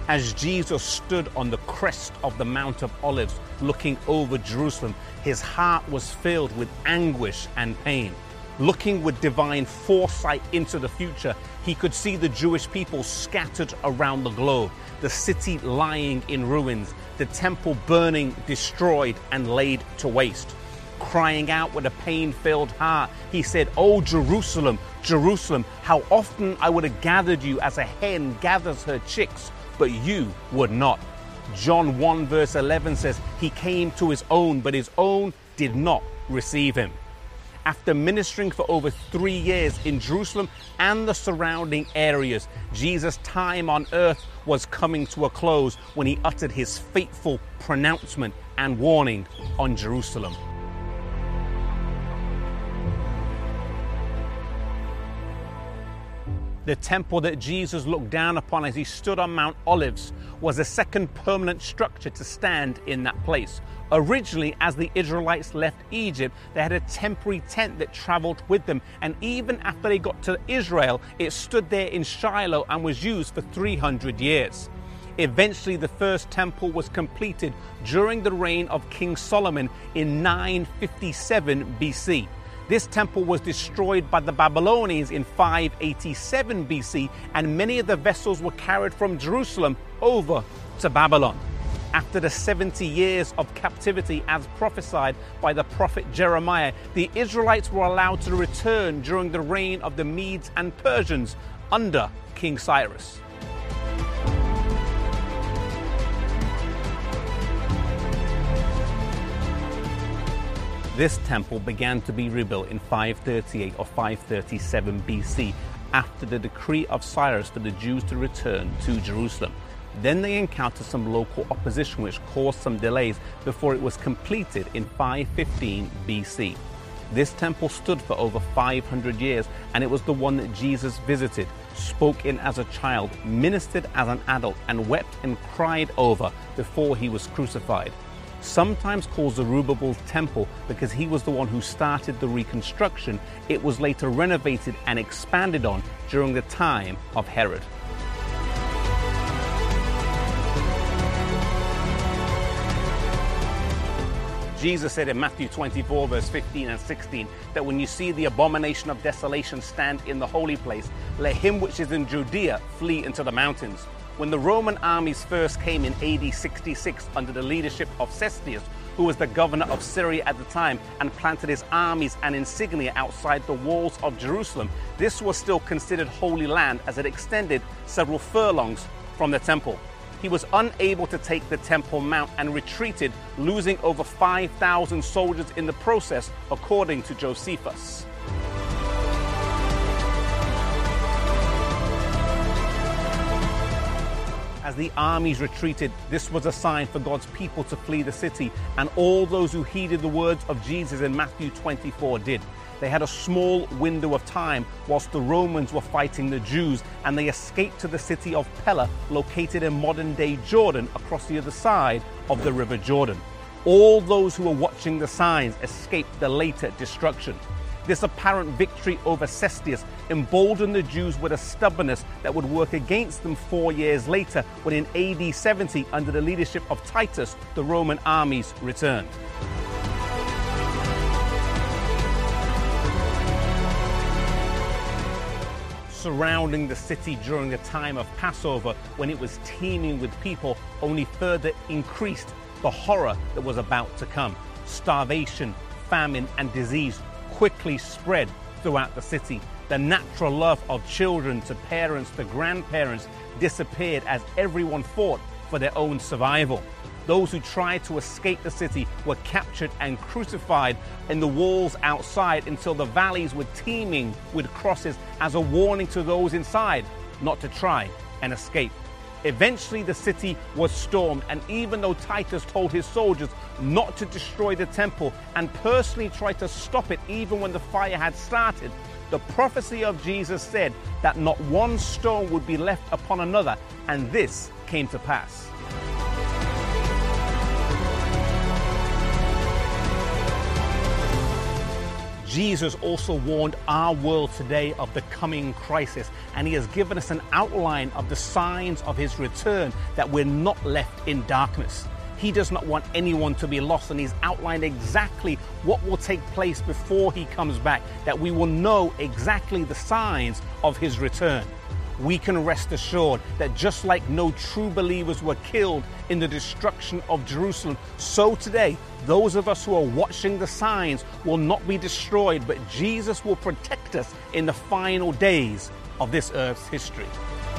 As Jesus stood on the crest of the Mount of Olives, looking over Jerusalem, his heart was filled with anguish and pain. Looking with divine foresight into the future, he could see the Jewish people scattered around the globe, the city lying in ruins, the temple burning, destroyed, and laid to waste. Crying out with a pain-filled heart, he said, "O Jerusalem, Jerusalem, how often I would have gathered you as a hen gathers her chicks, but you would not." John 1 verse 11 says, "He came to his own, but his own did not receive him." After ministering for over 3 years in Jerusalem and the surrounding areas, Jesus' time on earth was coming to a close when he uttered his fateful pronouncement and warning on Jerusalem. The temple that Jesus looked down upon as he stood on Mount Olives was the second permanent structure to stand in that place. Originally, as the Israelites left Egypt, they had a temporary tent that traveled with them. And even after they got to Israel, it stood there in Shiloh and was used for 300 years. Eventually, the first temple was completed during the reign of King Solomon in 957 BC. This temple was destroyed by the Babylonians in 587 BC, and many of the vessels were carried from Jerusalem over to Babylon. After the 70 years of captivity, as prophesied by the prophet Jeremiah, the Israelites were allowed to return during the reign of the Medes and Persians under King Cyrus. This temple began to be rebuilt in 538 or 537 BC after the decree of Cyrus for the Jews to return to Jerusalem. Then they encountered some local opposition which caused some delays before it was completed in 515 BC. This temple stood for over 500 years, and it was the one that Jesus visited, spoke in as a child, ministered as an adult, and wept and cried over before he was crucified. Sometimes called Zerubbabel's temple because he was the one who started the reconstruction, it was later renovated and expanded on during the time of Herod. Jesus said in Matthew 24 verse 15 and 16 that when you see the abomination of desolation stand in the holy place, let him which is in Judea flee into the mountains. When the Roman armies first came in AD 66 under the leadership of Cestius, who was the governor of Syria at the time, and planted his armies and insignia outside the walls of Jerusalem, this was still considered holy land as it extended several furlongs from the temple. He was unable to take the Temple Mount and retreated, losing over 5,000 soldiers in the process, according to Josephus. As the armies retreated, this was a sign for God's people to flee the city, and all those who heeded the words of Jesus in Matthew 24 did. They had a small window of time whilst the Romans were fighting the Jews, and they escaped to the city of Pella, located in modern-day Jordan, across the other side of the River Jordan. All those who were watching the signs escaped the later destruction. This apparent victory over Cestius emboldened the Jews with a stubbornness that would work against them 4 years later, when in AD 70, under the leadership of Titus, the Roman armies returned. Surrounding the city during the time of Passover, when it was teeming with people, only further increased the horror that was about to come. Starvation, famine, and disease quickly spread throughout the city. The natural love of children to parents to grandparents disappeared as everyone fought for their own survival. Those who tried to escape the city were captured and crucified in the walls outside until the valleys were teeming with crosses as a warning to those inside not to try and escape. Eventually the city was stormed, and even though Titus told his soldiers not to destroy the temple and personally tried to stop it even when the fire had started, the prophecy of Jesus said that not one stone would be left upon another, and this came to pass. Jesus also warned our world today of the coming crisis, and he has given us an outline of the signs of his return, that we're not left in darkness. He does not want anyone to be lost, and he's outlined exactly what will take place before he comes back, that we will know exactly the signs of his return. We can rest assured that just like no true believers were killed in the destruction of Jerusalem, so today those of us who are watching the signs will not be destroyed, but Jesus will protect us in the final days of this earth's history.